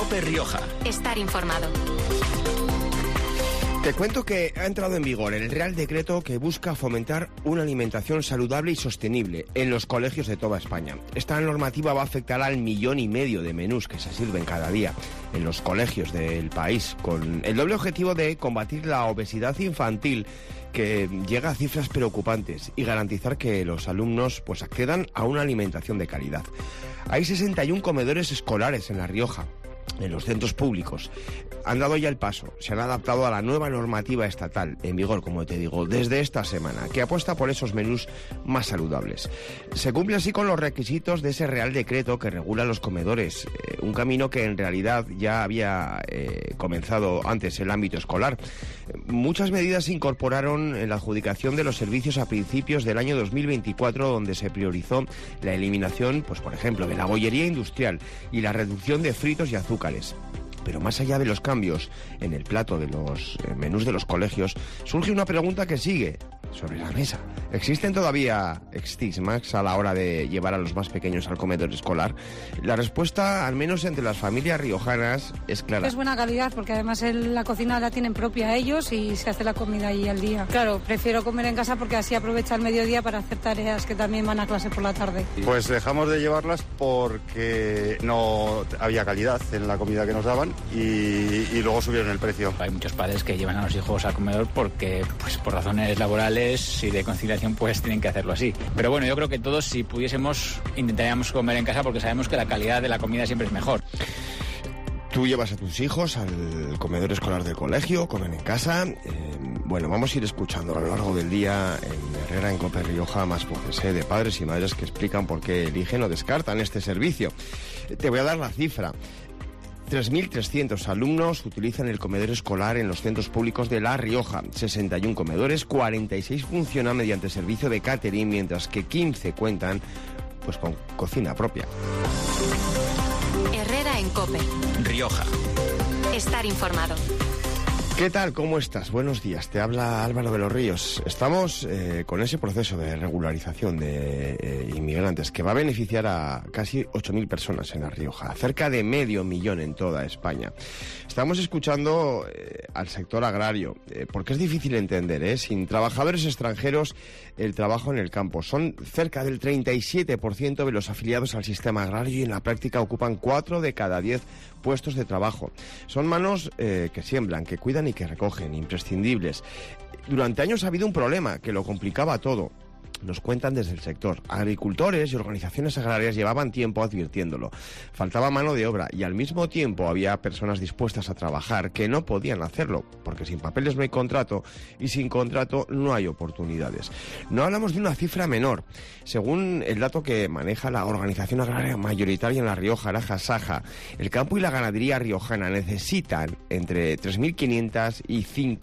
COPE Rioja. Estar informado. Te cuento que ha entrado en vigor el Real Decreto que busca fomentar una alimentación saludable y sostenible en los colegios de toda España. Esta normativa va a afectar al 1,5 millones de menús que se sirven cada día en los colegios del país, con el doble objetivo de combatir la obesidad infantil, que llega a cifras preocupantes, y garantizar que los alumnos accedan a una alimentación de calidad. Hay 61 comedores escolares en La Rioja, en los centros públicos. Han dado ya el paso, se han adaptado a la nueva normativa estatal, en vigor, como te digo, desde esta semana, que apuesta por esos menús más saludables. Se cumple así con los requisitos de ese Real Decreto que regula los comedores, un camino que en realidad ya había comenzado antes en el ámbito escolar. Muchas medidas se incorporaron en la adjudicación de los servicios a principios del año 2024, donde se priorizó la eliminación, por ejemplo, de la bollería industrial y la reducción de fritos y azúcares. Pero más allá de los cambios en el plato de los menús de los colegios, surge una pregunta que sigue sobre la mesa. ¿Existen todavía estigmas a la hora de llevar a los más pequeños al comedor escolar? La respuesta, al menos entre las familias riojanas, es clara. Es buena calidad, porque además la cocina la tienen propia ellos y se hace la comida ahí al día. Claro, prefiero comer en casa porque así aprovecha el mediodía para hacer tareas que también van a clase por la tarde. Pues dejamos de llevarlas porque no había calidad en la comida que nos daban y luego subieron el precio. Hay muchos padres que llevan a los hijos al comedor porque, por razones laborales y de conciliación, tienen que hacerlo así. Pero bueno, yo creo que todos, si pudiésemos, intentaríamos comer en casa, porque sabemos que la calidad de la comida siempre es mejor. Tú llevas a tus hijos al comedor escolar del colegio, comen en casa. Vamos a ir escuchando a lo largo del día en Herrera, en COPE Rioja, más voces de padres y madres que explican por qué eligen o descartan este servicio. Te voy a dar la cifra. 3.300 alumnos utilizan el comedor escolar en los centros públicos de La Rioja. 61 comedores, 46 funcionan mediante servicio de catering, mientras que 15 cuentan con cocina propia. Herrera en COPE Rioja. Estar informado. ¿Qué tal? ¿Cómo estás? Buenos días. Te habla Álvaro de los Ríos. Estamos con ese proceso de regularización de inmigrantes que va a beneficiar a casi 8.000 personas en La Rioja, cerca de 500.000 en toda España. Estamos escuchando al sector agrario, porque es difícil entender, sin trabajadores extranjeros, el trabajo en el campo. Son cerca del 37% de los afiliados al sistema agrario y en la práctica ocupan 4 de cada 10 puestos de trabajo. Son manos que siembran, que cuidan y que recogen, imprescindibles. Durante años ha habido un problema que lo complicaba todo. Nos cuentan desde el sector. Agricultores y organizaciones agrarias llevaban tiempo advirtiéndolo. Faltaba mano de obra y al mismo tiempo había personas dispuestas a trabajar que no podían hacerlo, porque sin papeles no hay contrato y sin contrato no hay oportunidades. No hablamos de una cifra menor. Según el dato que maneja la organización agraria mayoritaria en La Rioja, la Saja, el campo y la ganadería riojana necesitan entre 3.500 y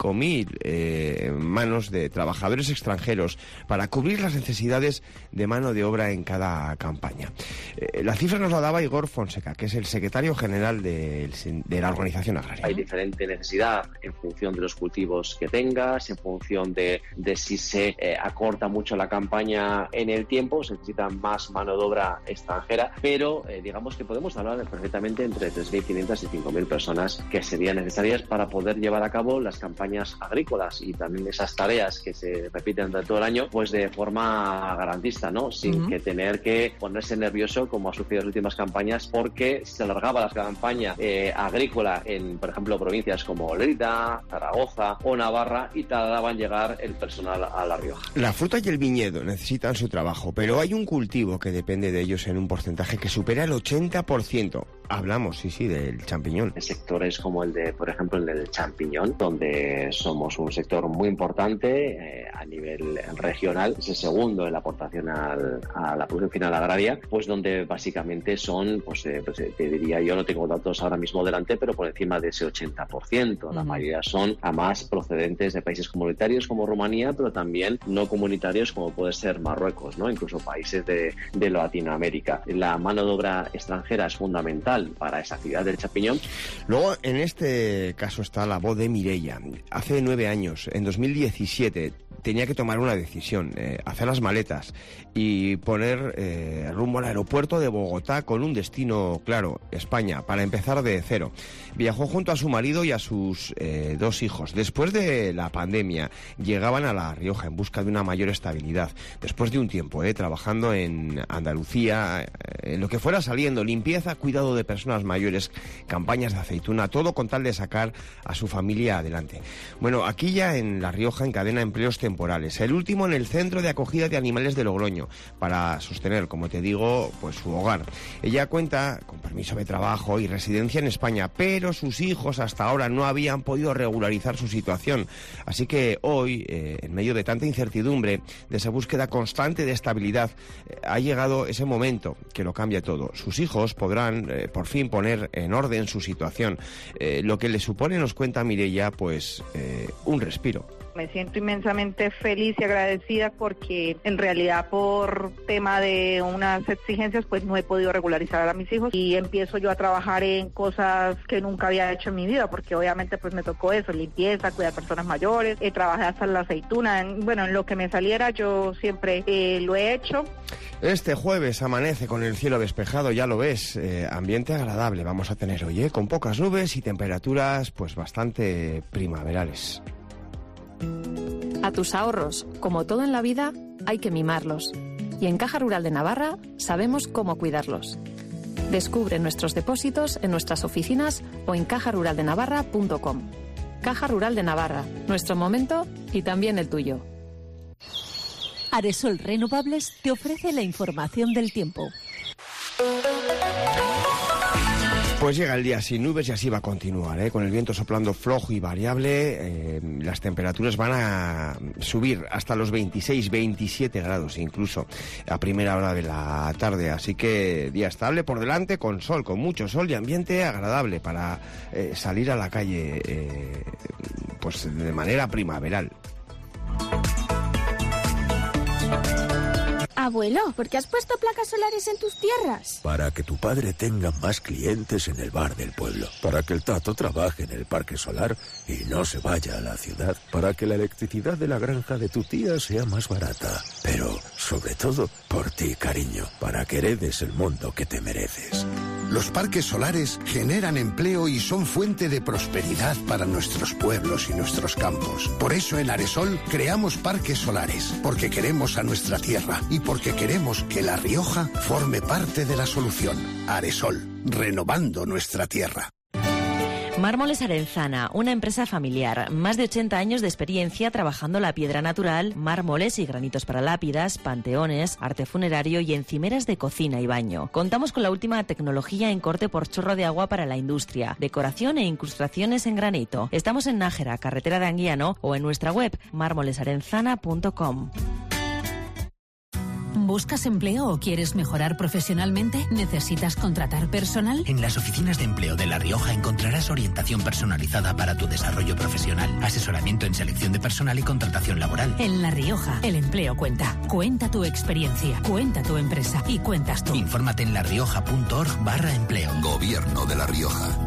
5.000 manos de trabajadores extranjeros para cubrir las necesidades de mano de obra en cada campaña. La cifra nos la daba Igor Fonseca, que es el secretario general de la organización agraria. Hay diferente necesidad en función de los cultivos que tengas, en función de si se acorta mucho la campaña en el tiempo, se necesita más mano de obra extranjera, pero digamos que podemos hablar perfectamente entre 3.500 y 5.000 personas que serían necesarias para poder llevar a cabo las campañas agrícolas y también esas tareas que se repiten durante todo el año, de forma garantista, ¿no? Sin que tener que ponerse nervioso como ha sucedido en las últimas campañas, porque se alargaba la campaña agrícola en, por ejemplo, provincias como Lerida, Zaragoza o Navarra y tardaban en llegar el personal a La Rioja. La fruta y el viñedo necesitan su trabajo, pero hay un cultivo que depende de ellos en un porcentaje que supera el 80%. Hablamos, sí, del champiñón. Sectores como el de, por ejemplo, el del champiñón, donde somos un sector muy importante a nivel regional, es el segundo en la aportación a la producción final agraria, donde básicamente son, te diría, yo no tengo datos ahora mismo delante, pero por encima de ese 80%. La mayoría son además procedentes de países comunitarios como Rumanía, pero también no comunitarios como puede ser Marruecos, ¿no? Incluso países de Latinoamérica. La mano de obra extranjera es fundamental para esa actividad del champiñón. Luego, en este caso está la voz de Mireia. Hace 9 años, en 2017, tenía que tomar una decisión, hacer las maletas y poner rumbo al aeropuerto de Bogotá con un destino claro, España, para empezar de cero. Viajó junto a su marido y a sus 2 hijos. Después de la pandemia llegaban a La Rioja en busca de una mayor estabilidad. Después de un tiempo trabajando en Andalucía, en lo que fuera saliendo, limpieza, cuidado de personas mayores, campañas de aceituna, todo con tal de sacar a su familia adelante. Bueno, aquí ya en La Rioja encadena empleos temporales. El último en el Centro de Acogida de Animales de Logroño, para sostener, como te digo, pues su hogar. Ella cuenta con permiso de trabajo y residencia en España, pero sus hijos hasta ahora no habían podido regularizar su situación. Así que hoy, en medio de tanta incertidumbre, de esa búsqueda constante de estabilidad, ha llegado ese momento que lo cambia todo. Sus hijos podrán por fin poner en orden su situación, lo que le supone, nos cuenta Mireia, pues un respiro. Me siento inmensamente feliz y agradecida porque en realidad por tema de unas exigencias pues no he podido regularizar a mis hijos y empiezo yo a trabajar en cosas que nunca había hecho en mi vida, porque obviamente pues me tocó eso, limpieza, cuidar personas mayores, trabajé hasta en la aceituna, en lo que me saliera yo siempre lo he hecho. Este jueves amanece con el cielo despejado, ya lo ves, ambiente agradable vamos a tener hoy, con pocas nubes y temperaturas pues bastante primaverales. A tus ahorros, como todo en la vida, hay que mimarlos. Y en Caja Rural de Navarra sabemos cómo cuidarlos. Descubre nuestros depósitos en nuestras oficinas o en cajaruraldenavarra.com. Caja Rural de Navarra, nuestro momento y también el tuyo. Aresol Renovables te ofrece la información del tiempo. Pues llega el día sin nubes y así va a continuar, con el viento soplando flojo y variable. Las temperaturas van a subir hasta los 26, 27 grados incluso a primera hora de la tarde. Así que día estable por delante, con sol, con mucho sol y ambiente agradable para salir a la calle pues de manera primaveral. Abuelo, ¿por qué has puesto placas solares en tus tierras? Para que tu padre tenga más clientes en el bar del pueblo. Para que el Tato trabaje en el parque solar y no se vaya a la ciudad. Para que la electricidad de la granja de tu tía sea más barata. Pero, sobre todo, por ti, cariño. Para que heredes el mundo que te mereces. Los parques solares generan empleo y son fuente de prosperidad para nuestros pueblos y nuestros campos. Por eso en Aresol creamos parques solares, porque queremos a nuestra tierra y porque queremos que La Rioja forme parte de la solución. Aresol, renovando nuestra tierra. Mármoles Arenzana, una empresa familiar, más de 80 años de experiencia trabajando la piedra natural, mármoles y granitos para lápidas, panteones, arte funerario y encimeras de cocina y baño. Contamos con la última tecnología en corte por chorro de agua para la industria, decoración e incrustaciones en granito. Estamos en Nájera, carretera de Anguiano, o en nuestra web mármolesarenzana.com. ¿Buscas empleo o quieres mejorar profesionalmente? ¿Necesitas contratar personal? En las oficinas de empleo de La Rioja encontrarás orientación personalizada para tu desarrollo profesional, asesoramiento en selección de personal y contratación laboral. En La Rioja, el empleo cuenta. Cuenta tu experiencia, cuenta tu empresa y cuentas tú. Infórmate en larioja.org/empleo. Gobierno de La Rioja.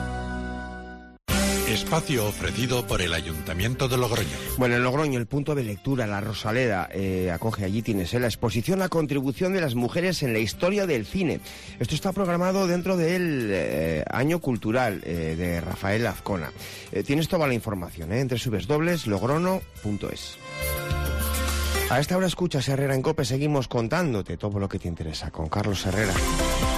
Espacio ofrecido por el Ayuntamiento de Logroño. Bueno, en Logroño, el punto de lectura, La Rosaleda, acoge allí, tienes la exposición La contribución de las mujeres en la historia del cine. Esto está programado dentro del año cultural de Rafael Azcona. Tienes toda la información en www.logrono.es. A esta hora escuchas Herrera en COPE, seguimos contándote todo lo que te interesa con Carlos Herrera.